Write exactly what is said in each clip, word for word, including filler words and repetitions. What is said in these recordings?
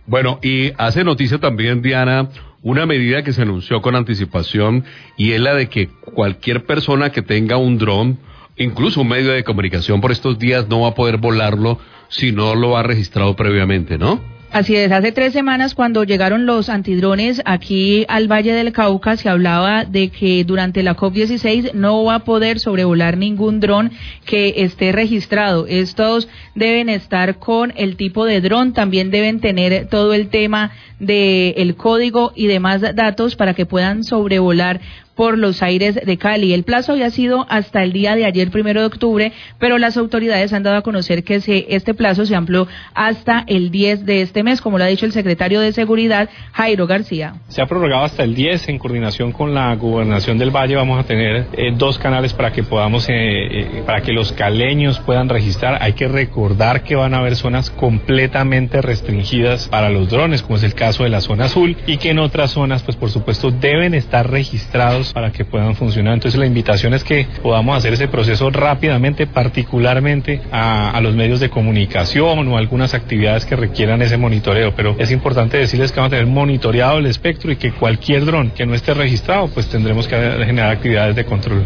Bueno, y hace noticia también, Diana, una medida que se anunció con anticipación, y es la de que cualquier persona que tenga un dron, incluso un medio de comunicación por estos días, no va a poder volarlo si no lo ha registrado previamente, ¿no? Así es, hace tres semanas cuando llegaron los antidrones aquí al Valle del Cauca se hablaba de que durante la COP dieciséis no va a poder sobrevolar ningún dron que esté registrado. Estos deben estar con el tipo de dron, también deben tener todo el tema del código y demás datos para que puedan sobrevolar por los aires de Cali. El plazo había sido hasta el día de ayer, primero de octubre, pero las autoridades han dado a conocer que se, este plazo se amplió hasta el diez de este mes, como lo ha dicho el secretario de Seguridad, Jairo García. Se ha prorrogado hasta el diez, en coordinación con la Gobernación del Valle vamos a tener eh, dos canales para que podamos, eh, eh, para que los caleños puedan registrar. Hay que recordar que van a haber zonas completamente restringidas para los drones, como es el caso de la zona azul, y que en otras zonas, pues por supuesto, deben estar registrados para que puedan funcionar. Entonces la invitación es que podamos hacer ese proceso rápidamente, particularmente a, a los medios de comunicación o algunas actividades que requieran ese monitoreo, pero es importante decirles que vamos a tener monitoreado el espectro y que cualquier dron que no esté registrado, pues tendremos que generar actividades de control.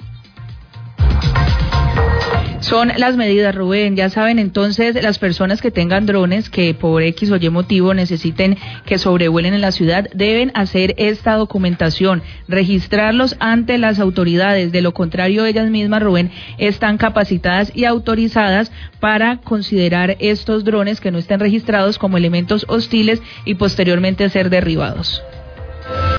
Son las medidas, Rubén. Ya saben, entonces, las personas que tengan drones que por X o Y motivo necesiten que sobrevuelen en la ciudad deben hacer esta documentación, registrarlos ante las autoridades. De lo contrario, ellas mismas, Rubén, están capacitadas y autorizadas para considerar estos drones que no estén registrados como elementos hostiles y posteriormente ser derribados.